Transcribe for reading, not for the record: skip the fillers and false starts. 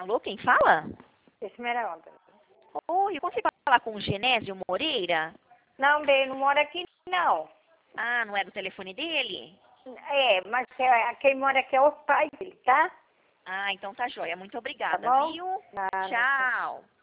Alô, quem fala? Esmeralda. Oi, eu consigo falar com o Genésio Moreira? Não, bem, não mora aqui, não. Ah, não é do telefone dele? Mas quem mora aqui é o pai dele, tá? Ah, então tá joia. Muito Tá obrigada, bom? viu? Nada. Tchau.